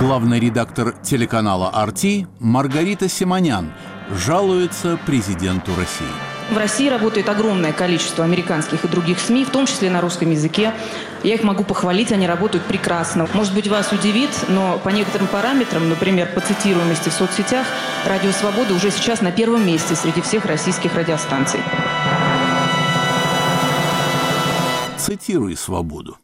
Главный редактор телеканала «RT» Маргарита Симонян жалуется президенту России. В России работает огромное количество американских и других СМИ, в том числе на русском языке. Я их могу похвалить, они работают прекрасно. Может быть, вас удивит, но по некоторым параметрам, например, по цитируемости в соцсетях, «Радио Свобода» уже сейчас на первом месте среди всех российских радиостанций. Цитируй «Свободу».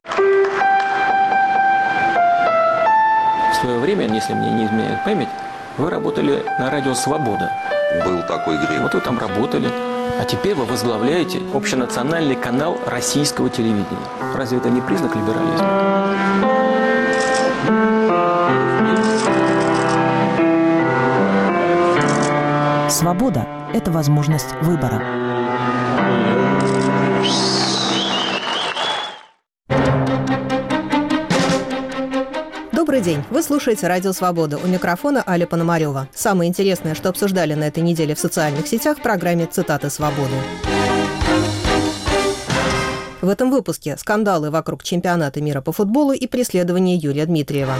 В свое время, если мне не изменяет память, вы работали на радио «Свобода». Был такой грех. Вот вы там работали. А теперь вы возглавляете общенациональный канал российского телевидения. Разве это не признак либерализма? Свобода – это возможность выбора. Добрый день. Вы слушаете «Радио Свобода». У микрофона Аля Пономарева. Самое интересное, что обсуждали на этой неделе в социальных сетях в программе «Цитаты свободы». В этом выпуске скандалы вокруг чемпионата мира по футболу и преследование Юрия Дмитриева.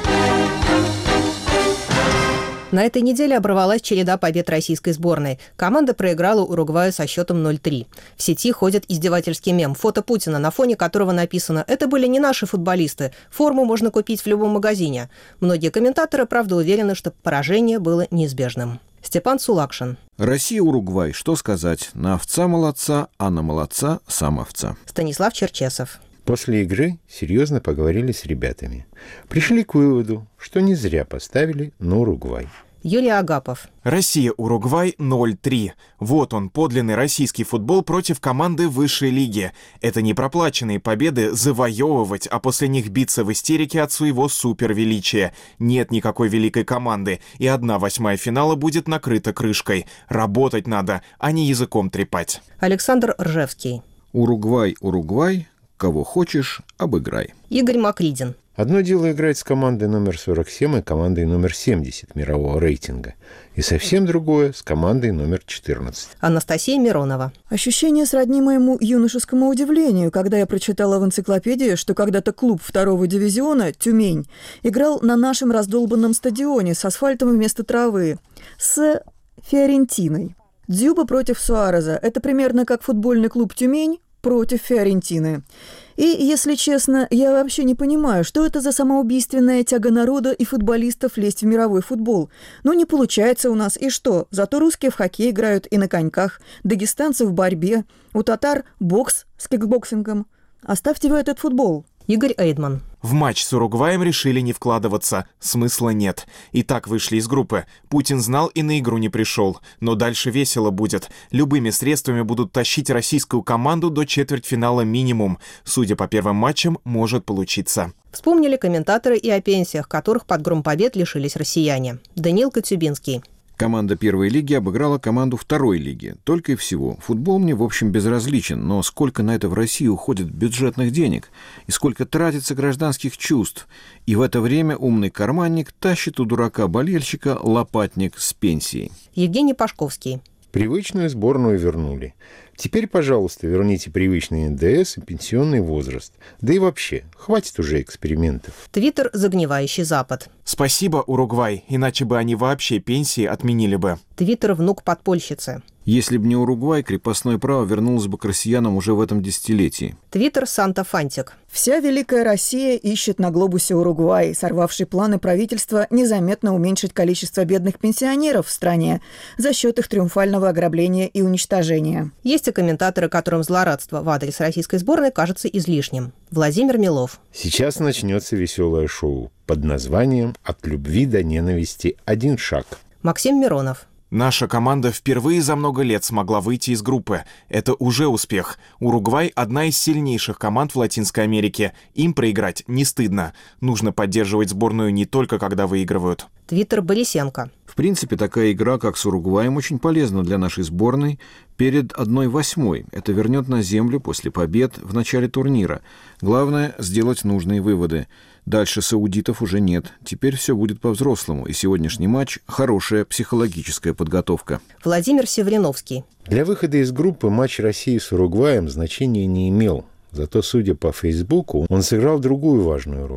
На этой неделе оборвалась череда побед российской сборной. Команда проиграла Уругваю со счетом 0-3. В сети ходит издевательский мем. Фото Путина, на фоне которого написано «Это были не наши футболисты. Форму можно купить в любом магазине». Многие комментаторы, правда, уверены, что поражение было неизбежным. Степан Сулакшин. Россия-Уругвай. Что сказать? На овца молодца, а на молодца сам овца. Станислав Черчесов. После игры серьезно поговорили с ребятами. Пришли к выводу, что не зря поставили на Уругвай. Юрий Агапов. Россия-Уругвай 0-3. Вот он, подлинный российский футбол против команды высшей лиги. Это не проплаченные победы завоевывать, а после них биться в истерике от своего супервеличия. Нет никакой великой команды, и 1/8 финала будет накрыта крышкой. Работать надо, а не языком трепать. Александр Ржевский. Уругвай, Уругвай, кого хочешь, обыграй. Игорь Макридин. Одно дело играть с командой номер 47 и командой номер 70 мирового рейтинга. И совсем другое с командой номер 14. Анастасия Миронова. Ощущение сродни моему юношескому удивлению, когда я прочитала в энциклопедии, что когда-то клуб 2-го дивизиона «Тюмень» играл на нашем раздолбанном стадионе с асфальтом вместо травы, с Фиорентиной. Дзюба против Суареза – это примерно как футбольный клуб «Тюмень» против Фиорентины. И, если честно, я вообще не понимаю, что это за самоубийственная тяга народа и футболистов лезть в мировой футбол. Ну, не получается у нас, и что? Зато русские в хоккей играют и на коньках, дагестанцы в борьбе, у татар бокс с кикбоксингом. Оставьте вы этот футбол. Игорь Эйдман. В матч с Уругваем решили не вкладываться. Смысла нет. И так вышли из группы. Путин знал и на игру не пришел. Но дальше весело будет. Любыми средствами будут тащить российскую команду до четвертьфинала минимум. Судя по первым матчам, может получиться. Вспомнили комментаторы и о пенсиях, которых под гром побед лишились россияне. Даниил Коцюбинский. Команда первой лиги обыграла команду второй лиги. Только и всего. Футбол мне, в общем, безразличен, но сколько на это в России уходит бюджетных денег, и сколько тратится гражданских чувств. И в это время умный карманник тащит у дурака-болельщика лопатник с пенсией. Евгений Пашковский. Привычную сборную вернули. Теперь, пожалуйста, верните привычный НДС и пенсионный возраст. Да и вообще, хватит уже экспериментов. Твиттер «Загнивающий Запад». Спасибо, Уругвай, иначе бы они вообще пенсии отменили бы. Твиттер «Внук подпольщицы». Если бы не Уругвай, крепостное право вернулось бы к россиянам уже в этом десятилетии. Твиттер «Санта Фантик». Вся Великая Россия ищет на глобусе Уругвай, сорвавший планы правительства незаметно уменьшить количество бедных пенсионеров в стране за счет их триумфального ограбления и уничтожения. Есть и комментаторы, которым злорадство в адрес российской сборной кажется излишним. Владимир Милов. Сейчас начнется веселое шоу под названием «От любви до ненависти. Один шаг». Максим Миронов. Наша команда впервые за много лет смогла выйти из группы. Это уже успех. Уругвай – одна из сильнейших команд в Латинской Америке. Им проиграть не стыдно. Нужно поддерживать сборную не только когда выигрывают. Твиттер Борисенко. В принципе, такая игра, как с Уругваем, очень полезна для нашей сборной перед 1/8. Это вернет на землю после побед в начале турнира. Главное – сделать нужные выводы. Дальше саудитов уже нет. Теперь все будет по-взрослому, и сегодняшний матч – хорошая психологическая подготовка. Владимир Севриновский. Для выхода из группы матч России с Уругваем значения не имел. Зато, судя по Фейсбуку, он сыграл другую важную роль.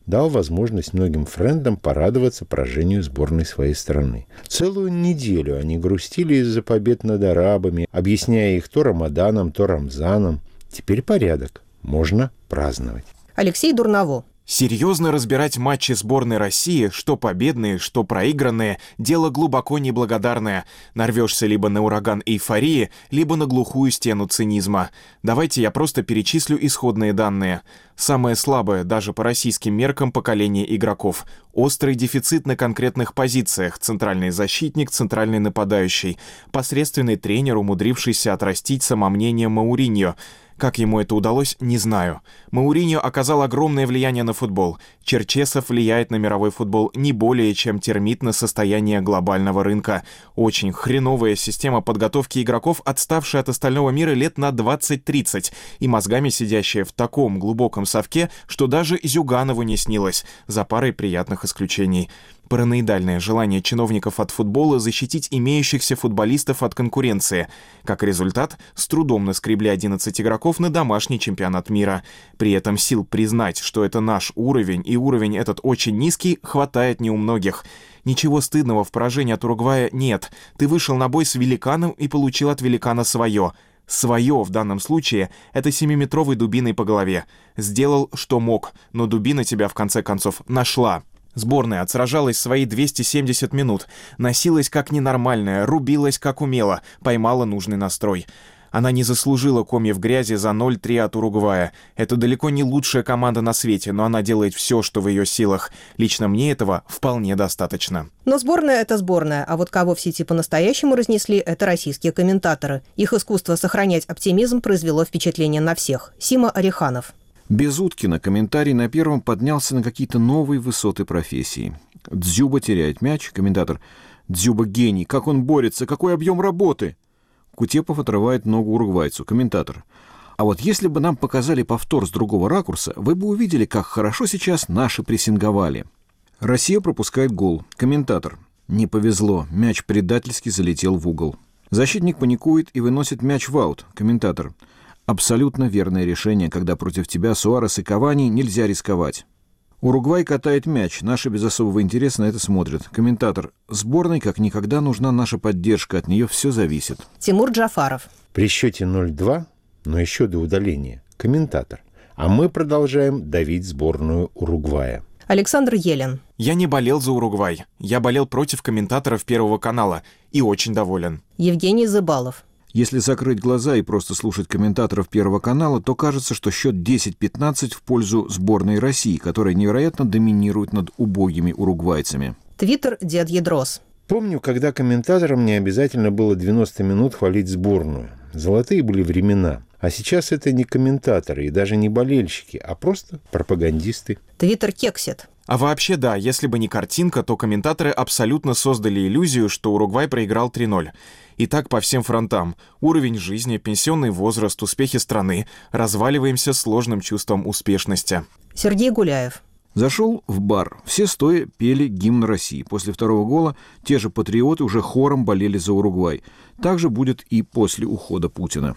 дал возможность многим френдам порадоваться поражению сборной своей страны. Целую неделю они грустили из-за побед над арабами, объясняя их то Рамаданом, то Рамзаном. Теперь порядок. Можно праздновать. Алексей Дурново. Серьезно разбирать матчи сборной России, что победные, что проигранные, дело глубоко неблагодарное. Нарвешься либо на ураган эйфории, либо на глухую стену цинизма. Давайте я просто перечислю исходные данные. Самое слабое, даже по российским меркам, поколение игроков. Острый дефицит на конкретных позициях. Центральный защитник, центральный нападающий. Посредственный тренер, умудрившийся отрастить самомнение Мауриньо. Как ему это удалось, не знаю. Мауриньо оказал огромное влияние на футбол. Черчесов влияет на мировой футбол не более, чем термит на состояние глобального рынка. Очень хреновая система подготовки игроков, отставшая от остального мира лет на 20-30, и мозгами сидящая в таком глубоком совке, что даже Зюганову не снилось, за парой приятных исключений. Параноидальное желание чиновников от футбола защитить имеющихся футболистов от конкуренции. Как результат, с трудом наскребли 11 игроков на домашний чемпионат мира. При этом сил признать, что это наш уровень, и уровень этот очень низкий, хватает не у многих. Ничего стыдного в поражении от Уругвая нет. Ты вышел на бой с великаном и получил от великана свое. Свое в данном случае — это 7-метровой дубиной по голове. Сделал, что мог, но дубина тебя в конце концов нашла. Сборная отсражалась свои 270 минут, носилась как ненормальная, рубилась как умела, поймала нужный настрой. Она не заслужила комьев грязи за 0-3 от Уругвая. Это далеко не лучшая команда на свете, но она делает все, что в ее силах. Лично мне этого вполне достаточно. Но сборная — это сборная, а вот кого в сети по-настоящему разнесли — это российские комментаторы. Их искусство сохранять оптимизм произвело впечатление на всех. Сима Ореханов. Без Уткина комментарий на Первом поднялся на какие-то новые высоты профессии. Дзюба теряет мяч. Комментатор: «Дзюба гений. Как он борется? Какой объем работы?» Кутепов отрывает ногу уругвайцу. Комментатор: «А вот если бы нам показали повтор с другого ракурса, вы бы увидели, как хорошо сейчас наши прессинговали». Россия пропускает гол. Комментатор: «Не повезло. Мяч предательски залетел в угол». Защитник паникует и выносит мяч в аут. Комментатор: «Абсолютно верное решение, когда против тебя Суарес и Кавани, нельзя рисковать». Уругвай катает мяч, наши без особого интереса на это смотрят. Комментатор: «Сборной как никогда нужна наша поддержка, от нее все зависит». Тимур Джафаров. При счете 0-2, но еще до удаления, комментатор: «А мы продолжаем давить сборную Уругвая». Александр Елен. Я не болел за Уругвай. Я болел против комментаторов Первого канала и очень доволен. Евгений Зыбалов. Если закрыть глаза и просто слушать комментаторов Первого канала, то кажется, что счет 10-15 в пользу сборной России, которая невероятно доминирует над убогими уругвайцами. Твиттер Дед Ядрос. Помню, когда комментаторам не обязательно было 90 минут хвалить сборную. Золотые были времена. А сейчас это не комментаторы и даже не болельщики, а просто пропагандисты. Твиттер Кексит. А вообще да, если бы не картинка, то комментаторы абсолютно создали иллюзию, что Уругвай проиграл 3-0. И так по всем фронтам. Уровень жизни, пенсионный возраст, успехи страны. Разваливаемся сложным чувством успешности. Сергей Гуляев. Зашел в бар. Все стоя пели гимн России. После второго гола те же патриоты уже хором болели за Уругвай. Так же будет и после ухода Путина.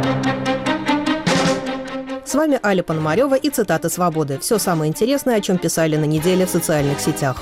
С вами Аля Пономарёва и цитаты «Свободы». Все самое интересное, о чем писали на неделе в социальных сетях.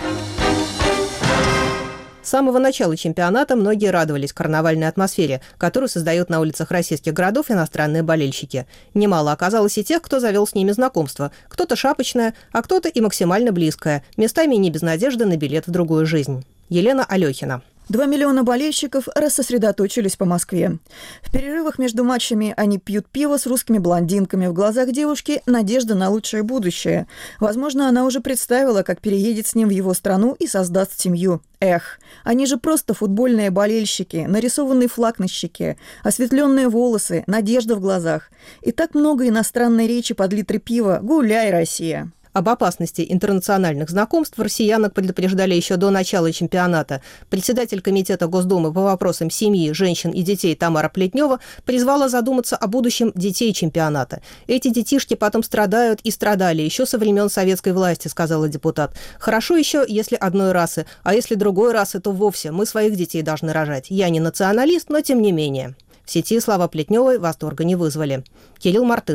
С самого начала чемпионата многие радовались карнавальной атмосфере, которую создают на улицах российских городов иностранные болельщики. Немало оказалось и тех, кто завел с ними знакомство. Кто-то шапочное, а кто-то и максимально близкое, местами не без надежды на билет в другую жизнь. Елена Алехина. 2 миллиона болельщиков рассосредоточились по Москве. В перерывах между матчами они пьют пиво с русскими блондинками. В глазах девушки надежда на лучшее будущее. Возможно, она уже представила, как переедет с ним в его страну и создаст семью. Эх, они же просто футбольные болельщики, нарисованный флаг на щеке, осветленные волосы, надежда в глазах. И так много иностранной речи под литры пива. Гуляй, Россия! Об опасности интернациональных знакомств россиянок предупреждали еще до начала чемпионата. Председатель Комитета Госдумы по вопросам семьи, женщин и детей Тамара Плетнева призвала задуматься о будущем детей чемпионата. «Эти детишки потом страдают и страдали еще со времен советской власти», сказала депутат. «Хорошо еще, если одной расы, а если другой расы, то вовсе мы своих детей должны рожать. Я не националист, но тем не менее». В сети слова Плетневой восторга не вызвали. Кирилл Мартынов.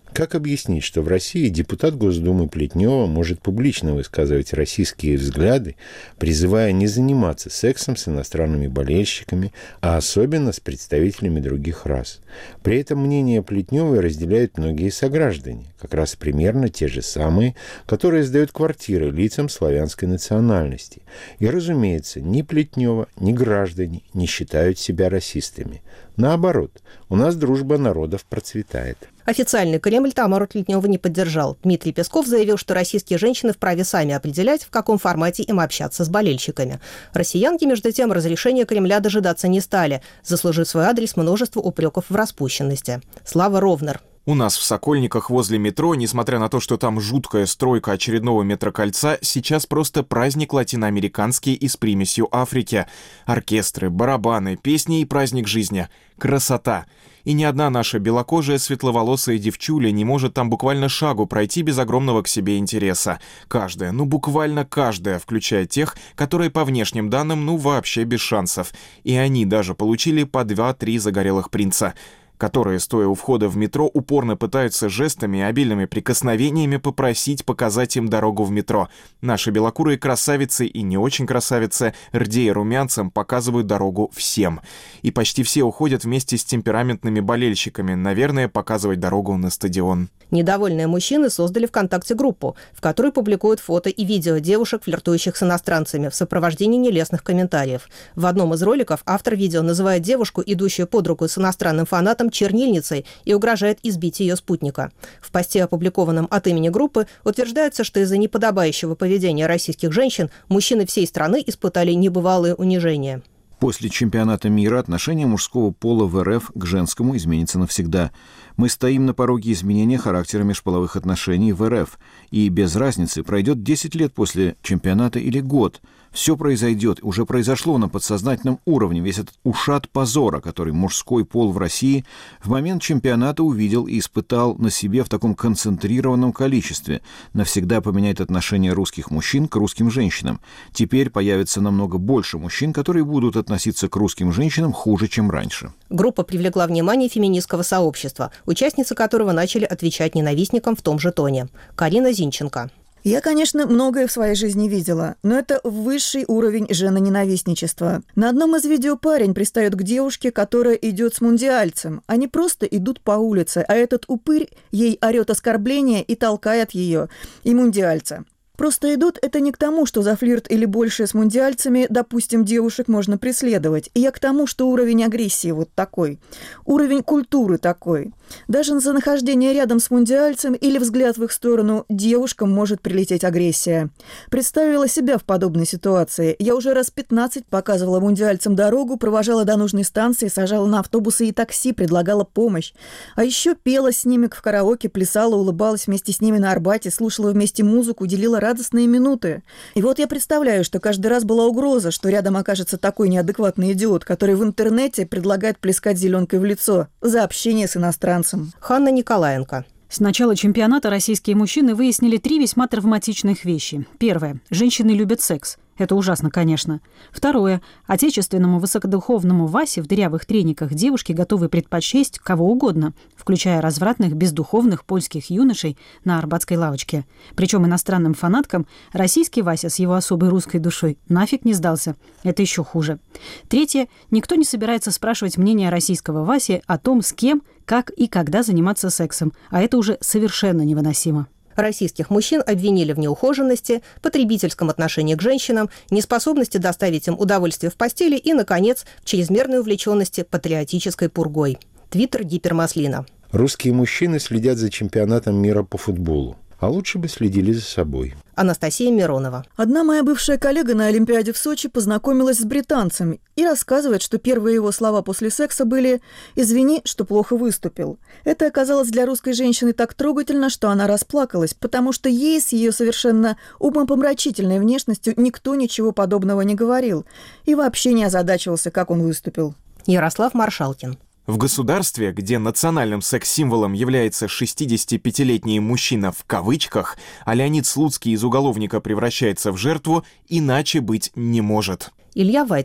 Как объяснить, что в России депутат Госдумы Плетнева может публично высказывать российские взгляды, призывая не заниматься сексом с иностранными болельщиками, а особенно с представителями других рас? При этом мнение Плетневой разделяют многие сограждане, как раз примерно те же самые, которые сдают квартиры лицам славянской национальности. И, разумеется, ни Плетнева, ни граждане не считают себя расистами. Наоборот, у нас дружба народов процветает. Официальный Кремль Тамару Плетневу не поддержал. Дмитрий Песков заявил, что российские женщины вправе сами определять, в каком формате им общаться с болельщиками. Россиянки, между тем, разрешения Кремля дожидаться не стали, заслужив свой адрес множество упреков в распущенности. Слава Ровнер. У нас в Сокольниках возле метро, несмотря на то, что там жуткая стройка очередного метрокольца, сейчас просто праздник латиноамериканский и с примесью Африки. Оркестры, барабаны, песни и праздник жизни. Красота! И ни одна наша белокожая светловолосая девчуля не может там буквально шагу пройти без огромного к себе интереса. Каждая, буквально каждая, включая тех, которые по внешним данным, вообще без шансов. И они даже получили по 2-3 загорелых принца, которые, стоя у входа в метро, упорно пытаются жестами и обильными прикосновениями попросить показать им дорогу в метро. Наши белокурые красавицы и не очень красавицы, рдея румянцем, показывают дорогу всем. И почти все уходят вместе с темпераментными болельщиками, наверное, показывать дорогу на стадион. Недовольные мужчины создали ВКонтакте-группу, в которой публикуют фото и видео девушек, флиртующих с иностранцами, в сопровождении нелестных комментариев. В одном из роликов автор видео называет девушку, идущую под руку с иностранным фанатом, чернильницей и угрожает избить ее спутника. В посте, опубликованном от имени группы, утверждается, что из-за неподобающего поведения российских женщин мужчины всей страны испытали небывалые унижения. После чемпионата мира отношение мужского пола в РФ к женскому изменится навсегда. Мы стоим на пороге изменения характера межполовых отношений в РФ. И без разницы, пройдет 10 лет после чемпионата или год. Все произойдет, уже произошло на подсознательном уровне. Весь этот ушат позора, который мужской пол в России в момент чемпионата увидел и испытал на себе в таком концентрированном количестве, навсегда поменяет отношение русских мужчин к русским женщинам. Теперь появится намного больше мужчин, которые будут относиться к русским женщинам хуже, чем раньше. Группа привлекла внимание феминистского сообщества, участницы которого начали отвечать ненавистникам в том же тоне. Карина Зинченко. Я, конечно, многое в своей жизни видела, но это высший уровень женоненавистничества. На одном из видео парень пристает к девушке, которая идет с мундиальцем. Они просто идут по улице, а этот упырь ей орет оскорбления и толкает ее, и мундиальца. Просто идут это не к тому, что за флирт или больше с мундиальцами, допустим, девушек можно преследовать. И я к тому, что уровень агрессии вот такой. Уровень культуры такой. Даже за нахождение рядом с мундиальцем или взгляд в их сторону девушкам может прилететь агрессия. Представила себя в подобной ситуации. Я уже раз 15 показывала мундиальцам дорогу, провожала до нужной станции, сажала на автобусы и такси, предлагала помощь. А еще пела с ними в караоке, плясала, улыбалась вместе с ними на Арбате, слушала вместе музыку, делила радостные минуты. И вот я представляю, что каждый раз была угроза, что рядом окажется такой неадекватный идиот, который в интернете предлагает плескать зеленкой в лицо за общение с иностранцем. Ханна Николаенко. С начала чемпионата российские мужчины выяснили 3 весьма травматичных вещи. Первое. Женщины любят секс. Это ужасно, конечно. Второе. Отечественному высокодуховному Васе в дырявых трениках девушки готовы предпочесть кого угодно, включая развратных, бездуховных польских юношей на арбатской лавочке. Причем иностранным фанаткам российский Вася с его особой русской душой нафиг не сдался. Это еще хуже. Третье. Никто не собирается спрашивать мнение российского Васи о том, с кем, как и когда заниматься сексом. А это уже совершенно невыносимо. Российских мужчин обвинили в неухоженности, потребительском отношении к женщинам, неспособности доставить им удовольствие в постели и, наконец, в чрезмерной увлеченности патриотической пургой. Твиттер Гипермаслина. Русские мужчины следят за чемпионатом мира по футболу. А лучше бы следили за собой. Анастасия Миронова. Одна моя бывшая коллега на Олимпиаде в Сочи познакомилась с британцем и рассказывает, что первые его слова после секса были «извини, что плохо выступил». Это оказалось для русской женщины так трогательно, что она расплакалась, потому что ей с ее совершенно умопомрачительной внешностью никто ничего подобного не говорил и вообще не озадачивался, как он выступил. Ярослав Маршалкин. В государстве, где национальным секс-символом является 65-летний мужчина в кавычках, а Леонид Слуцкий из уголовника превращается в жертву, иначе быть не может. Илья Вайцман.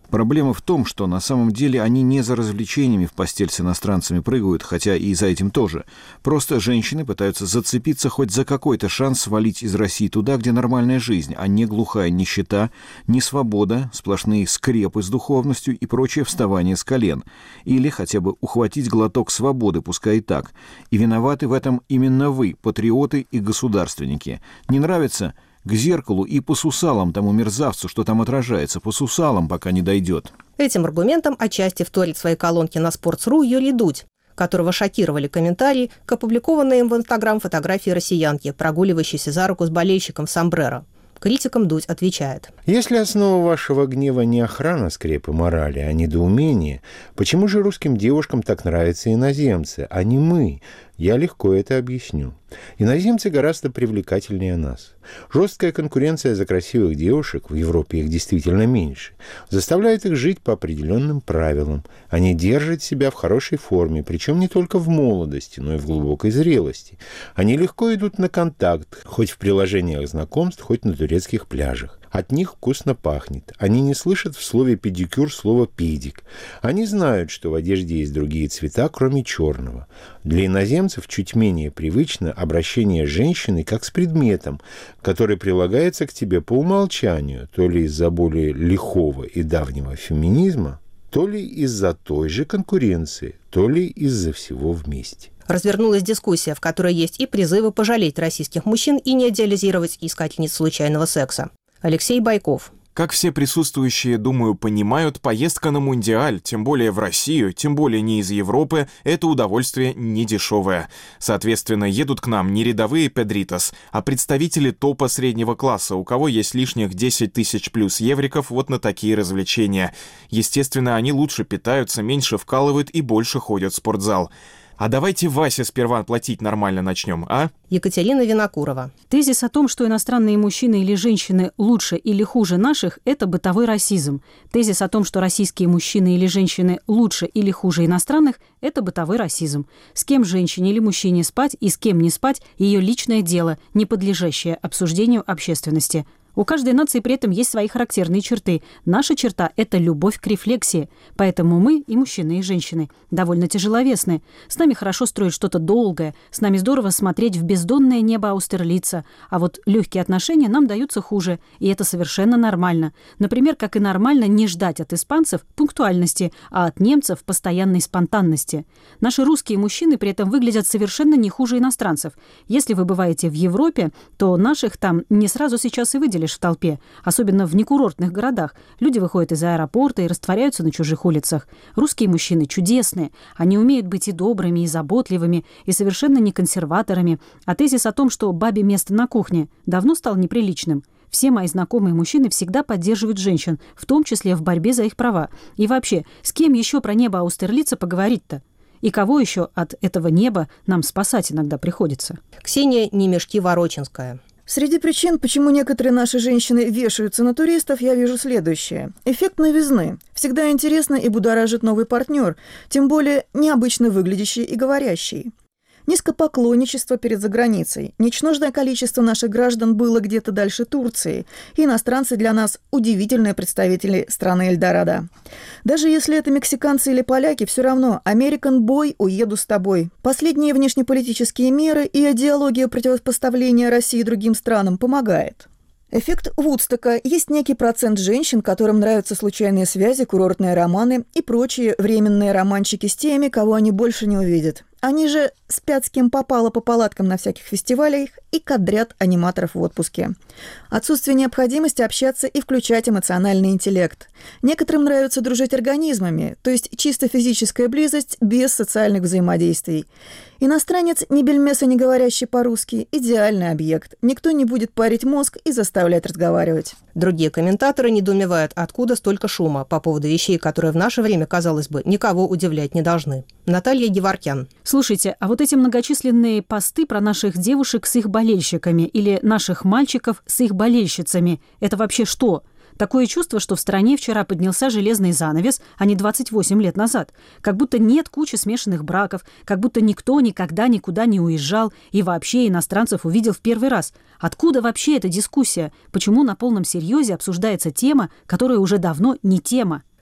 Проблема в том, что на самом деле они не за развлечениями в постель с иностранцами прыгают, хотя и за этим тоже. Просто женщины пытаются зацепиться хоть за какой-то шанс свалить из России туда, где нормальная жизнь, а не глухая нищета, не свобода, сплошные скрепы с духовностью и прочее вставание с колен. Или хотя бы ухватить глоток свободы, пускай и так. И виноваты в этом именно вы, патриоты и государственники. Не нравится? К зеркалу и по сусалам тому мерзавцу, что там отражается, по сусалам, пока не дойдет. Этим аргументом отчасти вторит в своей колонке на Sports.ru Юрий Дудь, которого шокировали комментарии к опубликованной им в Инстаграм фотографии россиянки, прогуливающейся за руку с болельщиком в сомбреро. Критикам Дудь отвечает. Если основа вашего гнева не охрана скрепы морали, а недоумение, почему же русским девушкам так нравятся иноземцы, а не мы? Я легко это объясню. Иноземцы гораздо привлекательнее нас. Жесткая конкуренция за красивых девушек, в Европе их действительно меньше, заставляет их жить по определенным правилам. Они держат себя в хорошей форме, причем не только в молодости, но и в глубокой зрелости. Они легко идут на контакт, хоть в приложениях знакомств, хоть на турецких пляжах. От них вкусно пахнет. Они не слышат в слове «педикюр» слово «педик». Они знают, что в одежде есть другие цвета, кроме черного. Для иноземцев чуть менее привычно обращение с женщиной как с предметом, который прилагается к тебе по умолчанию, то ли из-за более лихого и давнего феминизма, то ли из-за той же конкуренции, то ли из-за всего вместе. Развернулась дискуссия, в которой есть и призывы пожалеть российских мужчин и не идеализировать искательниц случайного секса. Алексей Байков. Как все присутствующие, думаю, понимают, поездка на Мундиаль, тем более в Россию, тем более не из Европы, это удовольствие недешевое. Соответственно, едут к нам не рядовые педритос, а представители топа среднего класса, у кого есть лишних 10 тысяч плюс евриков вот на такие развлечения. Естественно, они лучше питаются, меньше вкалывают и больше ходят в спортзал. А давайте Васе сперва платить нормально начнем, а? Екатерина Винокурова. Тезис о том, что иностранные мужчины или женщины лучше или хуже наших – это бытовой расизм. Тезис о том, что российские мужчины или женщины лучше или хуже иностранных – это бытовой расизм. С кем женщине или мужчине спать и с кем не спать – ее личное дело, не подлежащее обсуждению общественности. У каждой нации при этом есть свои характерные черты. Наша черта – это любовь к рефлексии. Поэтому мы, и мужчины, и женщины, довольно тяжеловесны. С нами хорошо строить что-то долгое, с нами здорово смотреть в бездонное небо Аустерлица. А вот легкие отношения нам даются хуже, и это совершенно нормально. Например, как и нормально не ждать от испанцев пунктуальности, а от немцев постоянной спонтанности. Наши русские мужчины при этом выглядят совершенно не хуже иностранцев. Если вы бываете в Европе, то наших там не сразу сейчас и выделишь в толпе, особенно в некурортных городах. Люди выходят из аэропорта и растворяются на чужих улицах. Русские мужчины чудесные. Они умеют быть и добрыми, и заботливыми, и совершенно не консерваторами. А тезис о том, что бабе место на кухне, давно стал неприличным. Все мои знакомые мужчины всегда поддерживают женщин, в том числе в борьбе за их права. И вообще, с кем еще про небо Аустерлица поговорить-то? И кого еще от этого неба нам спасать иногда приходится? Ксения Немешки-Ворочинская. Среди причин, почему некоторые наши женщины вешаются на туристов, я вижу следующее. Эффект новизны. Всегда интересно и будоражит новый партнер, тем более необычно выглядящий и говорящий. Низкопоклонничество перед заграницей. Ничтожное количество наших граждан было где-то дальше Турции. И иностранцы для нас удивительные представители страны Эльдорадо. Даже если это мексиканцы или поляки, все равно American Boy, уеду с тобой. Последние внешнеполитические меры и идеология противопоставления России другим странам помогает. Эффект Вудстока. Есть некий процент женщин, которым нравятся случайные связи, курортные романы и прочие временные романчики с теми, кого они больше не увидят. Они же спят с кем попало по палаткам на всяких фестивалях и кадрят аниматоров в отпуске. Отсутствие необходимости общаться и включать эмоциональный интеллект. Некоторым нравится дружить организмами, то есть чисто физическая близость без социальных взаимодействий. Иностранец, ни бельмеса не говорящий по-русски, идеальный объект. Никто не будет парить мозг и заставлять разговаривать. Другие комментаторы недоумевают, откуда столько шума по поводу вещей, которые в наше время, казалось бы, никого удивлять не должны. Наталья Геворкян. Слушайте, а вот эти многочисленные посты про наших девушек с их болельщиками или наших мальчиков с их болельщицами – это вообще что? Такое чувство, что в стране вчера поднялся железный занавес, а не 28 лет назад. Как будто нет кучи смешанных браков, как будто никто никогда никуда не уезжал и вообще иностранцев увидел в первый раз. Откуда вообще эта дискуссия? Почему на полном серьезе обсуждается тема, которая уже давно не тема?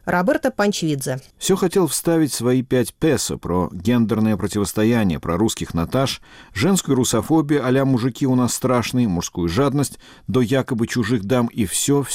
Роберто Панчвидзе. Все хотел вставить свои 5 песо про гендерное противостояние, про русских Наташ, женскую русофобию а-ля «мужики у нас страшные», мужскую жадность до якобы чужих дам и все.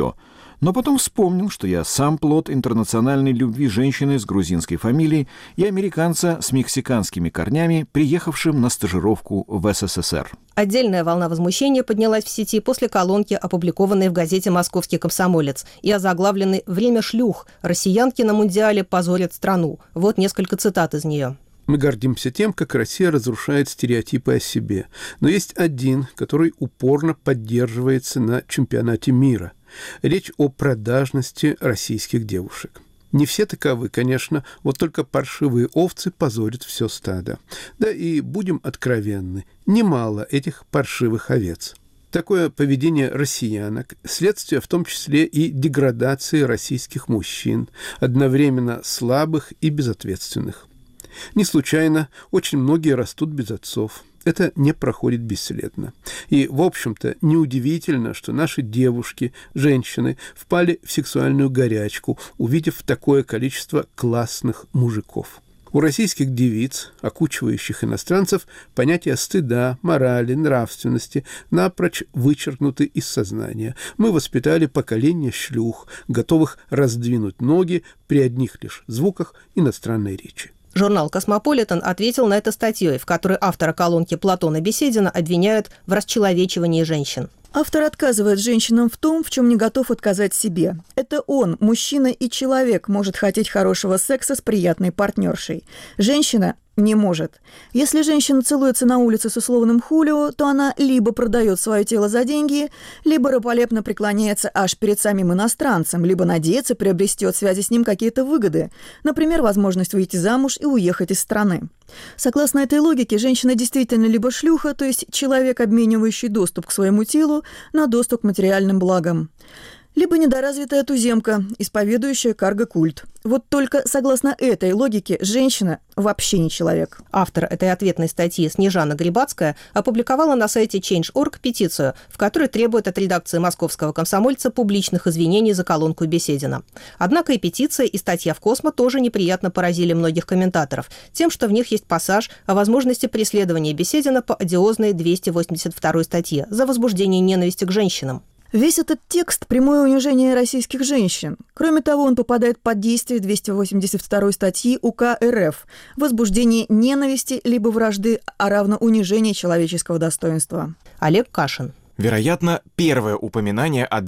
Но потом вспомнил, что я сам плод интернациональной любви женщины с грузинской фамилией и американца с мексиканскими корнями, приехавшим на стажировку в СССР. Отдельная волна возмущения поднялась в сети после колонки, опубликованной в газете «Московский комсомолец» и озаглавленной «Время шлюх. Россиянки на Мундиале позорят страну». Вот несколько цитат из нее. Мы гордимся тем, как Россия разрушает стереотипы о себе. Но есть один, который упорно поддерживается на чемпионате мира. Речь о продажности российских девушек. Не все таковы, конечно, вот только паршивые овцы позорят все стадо. Да и будем откровенны, немало этих паршивых овец. Такое поведение россиянок – следствие в том числе и деградации российских мужчин, одновременно слабых и безответственных. Не случайно очень многие растут без отцов. Это не проходит бесследно. И, в общем-то, неудивительно, что наши девушки, женщины, впали в сексуальную горячку, увидев такое количество классных мужиков. У российских девиц, окучивающих иностранцев, понятия стыда, морали, нравственности напрочь вычеркнуты из сознания. Мы воспитали поколение шлюх, готовых раздвинуть ноги при одних лишь звуках иностранной речи. Журнал «Космополитен» ответил на это статьей, в которой автора колонки Платона Беседина обвиняют в расчеловечивании женщин. Автор отказывает женщинам в том, в чем не готов отказать себе. Это он, мужчина и человек, может хотеть хорошего секса с приятной партнершей. Женщина не может. Если женщина целуется на улице с условным хулио, то она либо продает свое тело за деньги, либо раболепно преклоняется аж перед самим иностранцем, либо надеется приобрести от связи с ним какие-то выгоды, например, возможность выйти замуж и уехать из страны. Согласно этой логике, женщина действительно либо шлюха, то есть человек, обменивающий доступ к своему телу на доступ к материальным благам, либо недоразвитая туземка, исповедующая карго-культ. Вот только согласно этой логике женщина вообще не человек. Автор этой ответной статьи Снежана Грибацкая опубликовала на сайте Change.org петицию, в которой требует от редакции «Московского комсомольца» публичных извинений за колонку Беседина. Однако и петиция, и статья в «Космо» тоже неприятно поразили многих комментаторов тем, что в них есть пассаж о возможности преследования Беседина по одиозной 282 статье за возбуждение ненависти к женщинам. Весь этот текст – прямое унижение российских женщин. Кроме того, он попадает под действие 282 статьи УК РФ «Возбуждение ненависти либо вражды, а равно унижение человеческого достоинства». Олег Кашин. Вероятно, первое упоминание о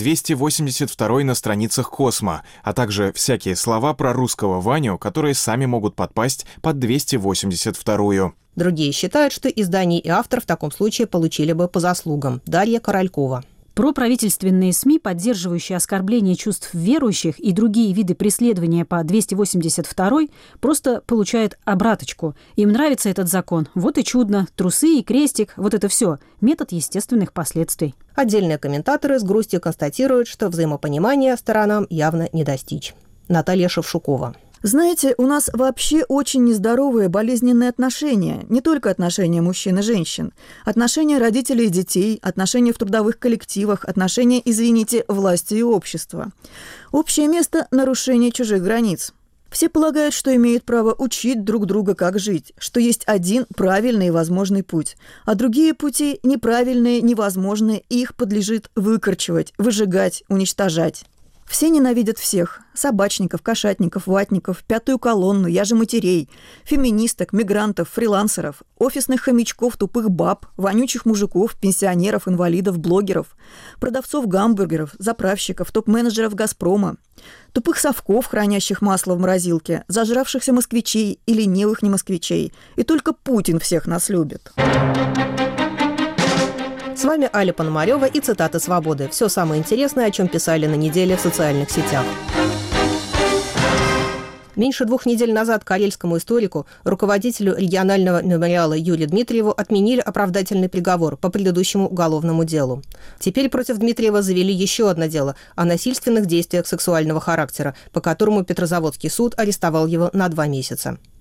282 на страницах «Космо», а также всякие слова про русского Ваню, которые сами могут подпасть под 282-ю. Другие считают, что издание и автор в таком случае получили бы по заслугам. Дарья Королькова. Проправительственные СМИ, поддерживающие оскорбление чувств верующих и другие виды преследования по 282, просто получают обраточку. Им нравится этот закон. Вот и чудно. Трусы и крестик – вот это все. Метод естественных последствий. Отдельные комментаторы с грустью констатируют, что взаимопонимания сторонам явно не достичь. Наталья Шевшукова. Знаете, у нас вообще очень нездоровые болезненные отношения. Не только отношения мужчин и женщин. Отношения родителей и детей, отношения в трудовых коллективах, отношения, извините, власти и общества. Общее место – нарушение чужих границ. Все полагают, что имеют право учить друг друга, как жить, что есть один правильный и возможный путь, а другие пути неправильные, невозможные, и их подлежит выкорчевать, выжигать, уничтожать. Все ненавидят всех – собачников, кошатников, ватников, пятую колонну, яжематерей, феминисток, мигрантов, фрилансеров, офисных хомячков, тупых баб, вонючих мужиков, пенсионеров, инвалидов, блогеров, продавцов гамбургеров, заправщиков, топ-менеджеров «Газпрома», тупых совков, хранящих масло в морозилке, зажравшихся москвичей и ленивых не-москвичей. И только Путин всех нас любит. С вами Аля Пономарева и цитаты «Свободы». Все самое интересное, о чем писали на неделе в социальных сетях. Меньше 2 недель назад карельскому историку, руководителю регионального мемориала Юрию Дмитриеву отменили оправдательный приговор по предыдущему уголовному делу. Теперь против Дмитриева завели еще одно дело о насильственных действиях сексуального характера, по которому Петрозаводский суд арестовал его на 2 месяца.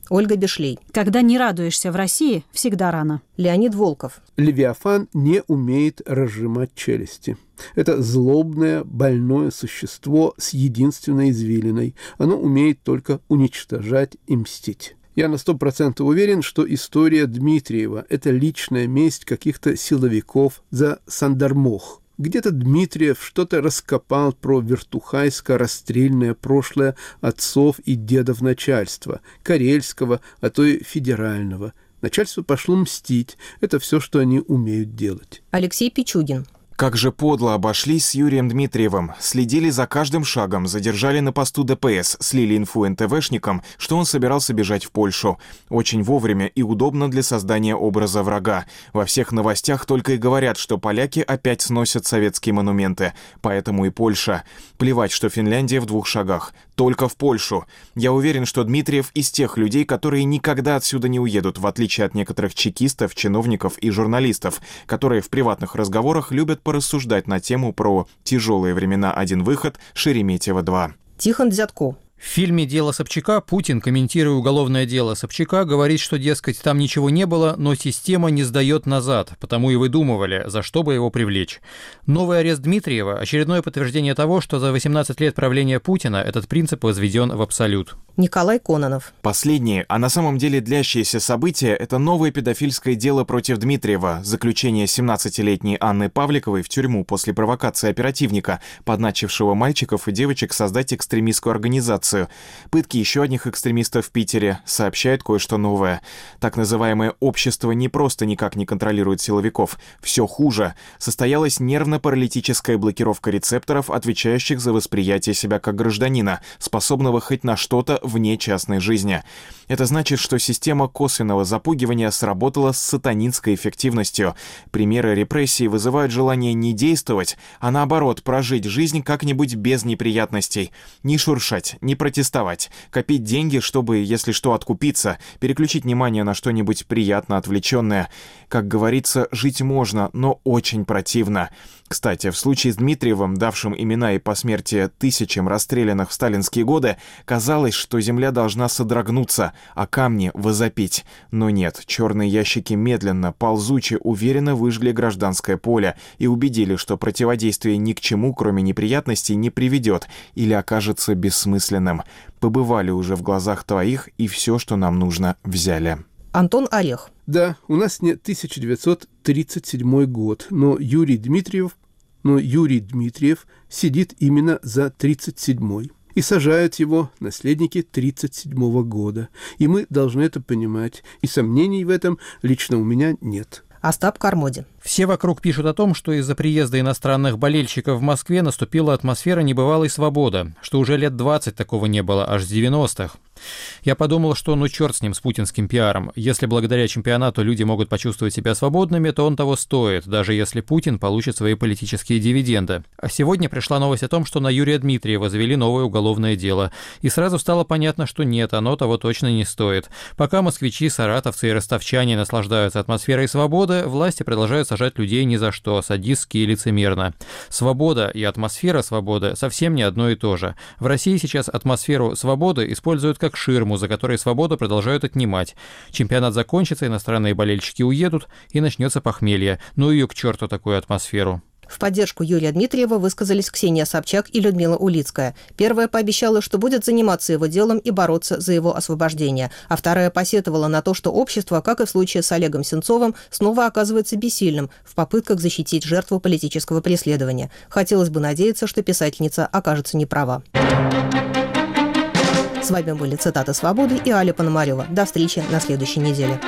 Ольга Бешлей. Когда не радуешься в России, всегда рано. Леонид Волков. Левиафан не умеет разжимать челюсти. Это злобное, больное существо с единственной извилиной. Оно умеет только уничтожать и мстить. Я на 100% уверен, что история Дмитриева – это личная месть каких-то силовиков за Сандармох. Где-то Дмитриев что-то раскопал про вертухайско-расстрельное прошлое отцов и дедов начальства, карельского, а то и федерального. Начальство пошло мстить. Это все, что они умеют делать. Алексей Пичугин. Как же подло обошлись с Юрием Дмитриевым. Следили за каждым шагом, задержали на посту ДПС, слили инфу НТВшникам, что он собирался бежать в Польшу. Очень вовремя и удобно для создания образа врага. Во всех новостях только и говорят, что поляки опять сносят советские монументы. Поэтому и Польша. Плевать, что Финляндия в 2 шагах. Только в Польшу. Я уверен, что Дмитриев из тех людей, которые никогда отсюда не уедут, в отличие от некоторых чекистов, чиновников и журналистов, которые в приватных разговорах любят порассуждать на тему про «Тяжелые времена. Один выход. Шереметьево 2». Тихон Дзятко. В фильме «Дело Собчака» Путин, комментируя уголовное дело Собчака, говорит, что, дескать, там ничего не было, но система не сдает назад, потому и выдумывали, за что бы его привлечь. Новый арест Дмитриева – очередное подтверждение того, что за 18 лет правления Путина этот принцип возведен в абсолют. Николай Кононов. Последние, а на самом деле длящиеся события – это новое педофильское дело против Дмитриева, заключение 17-летней Анны Павликовой в тюрьму после провокации оперативника, подначившего мальчиков и девочек создать экстремистскую организацию. Пытки еще одних экстремистов в Питере, сообщает кое-что новое. Так называемое общество не просто никак не контролирует силовиков. Все хуже. Состоялась нервно-паралитическая блокировка рецепторов, отвечающих за восприятие себя как гражданина, способного хоть на что-то вне частной жизни. Это значит, что система косвенного запугивания сработала с сатанинской эффективностью. Примеры репрессий вызывают желание не действовать, а наоборот прожить жизнь как-нибудь без неприятностей. Не шуршать, не протестовать, копить деньги, чтобы, если что, откупиться, переключить внимание на что-нибудь приятно отвлеченное. Как говорится, жить можно, но очень противно. Кстати, в случае с Дмитриевым, давшим имена и посмертие тысячам расстрелянных в сталинские годы, казалось, что земля должна содрогнуться, а камни возопить. Но нет, черные ящики медленно, ползуче, уверенно выжгли гражданское поле и убедили, что противодействие ни к чему, кроме неприятностей, не приведет или окажется бессмысленным. Побывали уже в глазах твоих, и все, что нам нужно, взяли. Антон Орех. Да, у нас не 1937 год, но Юрий Дмитриев сидит именно за 1937-й. И сажают его наследники 1937 года. И мы должны это понимать. И сомнений в этом лично у меня нет. Остап Кармоди. Все вокруг пишут о том, что из-за приезда иностранных болельщиков в Москве наступила атмосфера небывалой свободы, что уже лет 20 такого не было, аж с 90-х. Я подумал, что черт с ним, с путинским пиаром. Если благодаря чемпионату люди могут почувствовать себя свободными, то он того стоит, даже если Путин получит свои политические дивиденды. А сегодня пришла новость о том, что на Юрия Дмитриева завели новое уголовное дело. И сразу стало понятно, что нет, оно того точно не стоит. Пока москвичи, саратовцы и ростовчане наслаждаются атмосферой свободы, власти продолжают сажать людей ни за что, садистски и лицемерно. Свобода и атмосфера свободы совсем не одно и то же. В России сейчас атмосферу свободы используют как ширму, за которой свободу продолжают отнимать. Чемпионат закончится, иностранные болельщики уедут, и начнется похмелье. Ну ее к черту такую атмосферу. В поддержку Юрия Дмитриева высказались Ксения Собчак и Людмила Улицкая. Первая пообещала, что будет заниматься его делом и бороться за его освобождение, а вторая посетовала на то, что общество, как и в случае с Олегом Сенцовым, снова оказывается бессильным в попытках защитить жертву политического преследования. Хотелось бы надеяться, что писательница окажется неправа. С вами были «Цитаты свободы» и Аля Пономарева. До встречи на следующей неделе.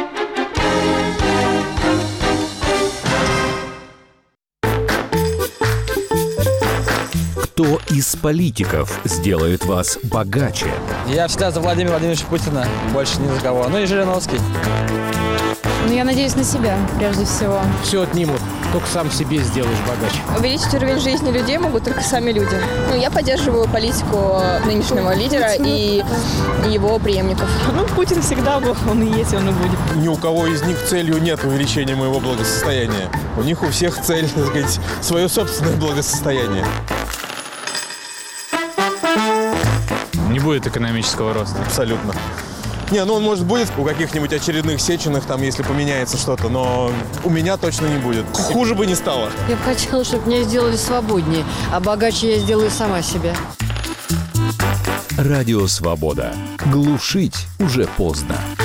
Кто из политиков сделает вас богаче? Я всегда за Владимира Владимировича Путина, больше ни за кого. Ну и Жириновский. Я надеюсь на себя, прежде всего. Все отнимут, только сам себе сделаешь богаче. Увеличить уровень жизни людей могут только сами люди. Я поддерживаю политику нынешнего лидера и его преемников. Путин всегда был, он и есть, он и будет. Ни у кого из них целью нет увеличения моего благосостояния. У них у всех цель, так сказать, свое собственное благосостояние. Не будет экономического роста. Абсолютно. Не, ну он, может, будет у каких-нибудь очередных Сеченых, там, если поменяется что-то, но у меня точно не будет. Хуже бы не стало. Я бы хотела, чтобы меня сделали свободнее, а богаче я сделаю сама себя. Радио «Свобода». Глушить уже поздно.